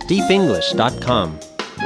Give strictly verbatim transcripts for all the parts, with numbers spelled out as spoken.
deep english dot com.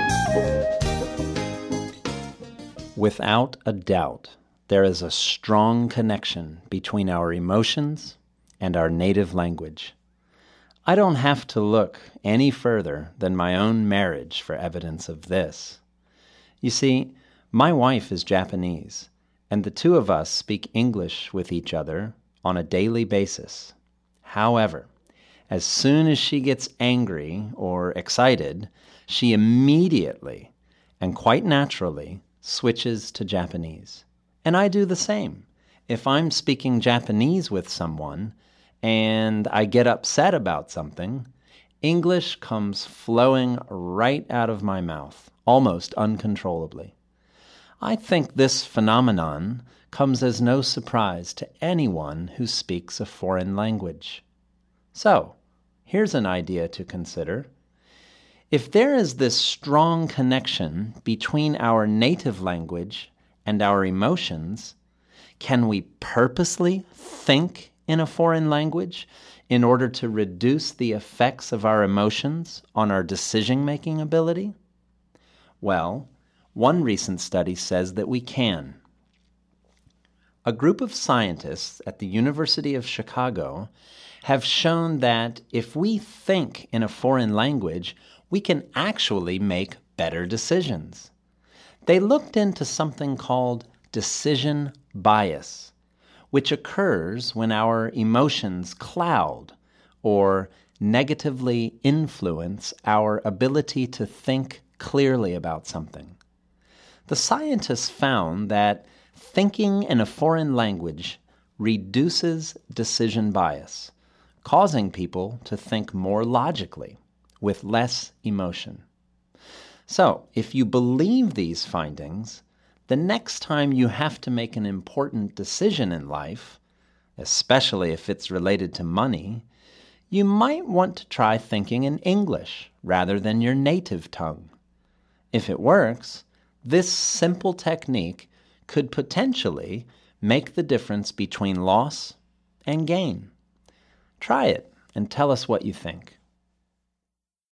Without a doubt, there is a strong connection between our emotions and our native language. I don't have to look any further than my own marriage for evidence of this. You see, my wife is Japanese, and the two of us speak English with each other on a daily basis. However, as soon as she gets angry or excited, she immediately and quite naturally switches to Japanese. And I do the same. If I'm speaking Japanese with someone and I get upset about something, English comes flowing right out of my mouth, almost uncontrollably. I think this phenomenon comes as no surprise to anyone who speaks a foreign language. So, here's an idea to consider. If there is this strong connection between our native language and our emotions, can we purposely think in a foreign language in order to reduce the effects of our emotions on our decision-making ability? Well, one recent study says that we can. A group of scientists at the University of Chicago have shown that if we think in a foreign language, we can actually make better decisions. They looked into something called decision bias, which occurs when our emotions cloud or negatively influence our ability to think clearly about something. The scientists found that thinking in a foreign language reduces decision bias, causing people to think more logically with less emotion. So, if you believe these findings, the next time you have to make an important decision in life, especially if it's related to money, you might want to try thinking in English rather than your native tongue. If it works, this simple technique could potentially make the difference between loss and gain. Try it and tell us what you think.